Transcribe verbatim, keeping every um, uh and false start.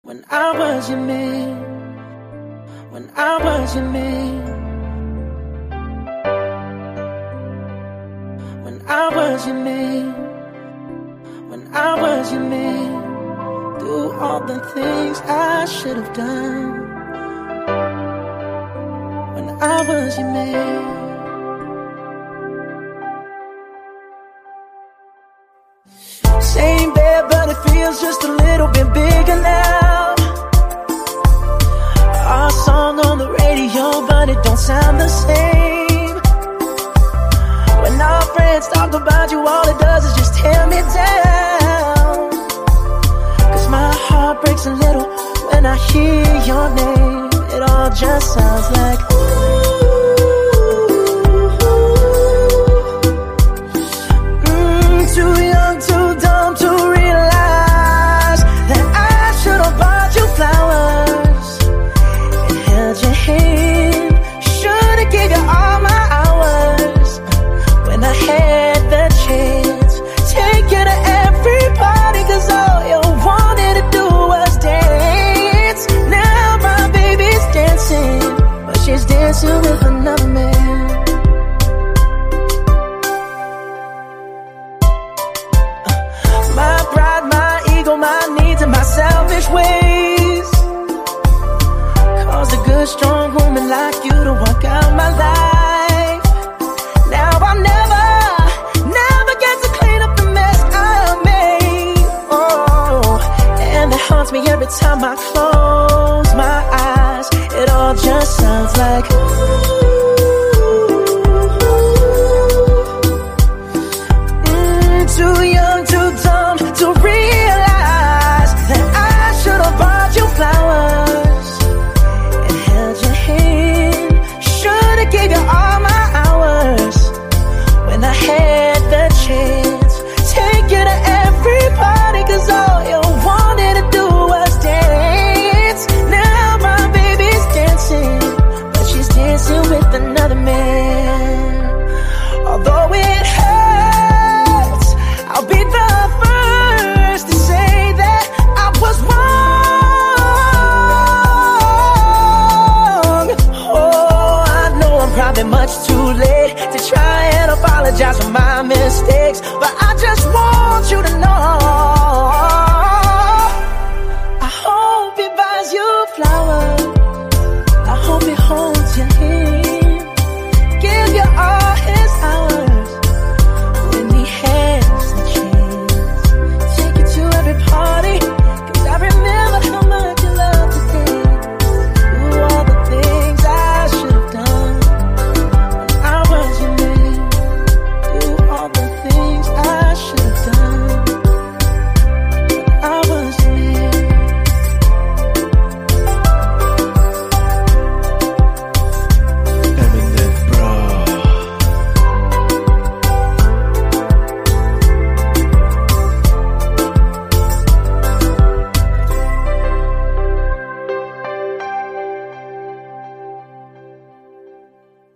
When I was your man, when I was your man, when I was your man, when I was your man, do all the things I should have done. When I was your man. Same bed, but it feels just a little bit bigger now. Our song on the radio, but it don't sound the same. When our friends talk about you, all it does is just tear me down. Cause my heart breaks a little when I hear your name. It all just sounds like ooh. Mm, too young, too dumb to realize that I should have bought you flowers and held your hand. Should have gave you all my hours when I had the chance. Take you to every party, cause all you wanted to do was dance. Now my baby's dancing, but she's dancing with another man. My pride, my ego, my needs, and my selfish ways caused a good, strong woman like you to walk out my life. Now I'll never, never get to clean up the mess I made. Oh, and it haunts me every time I close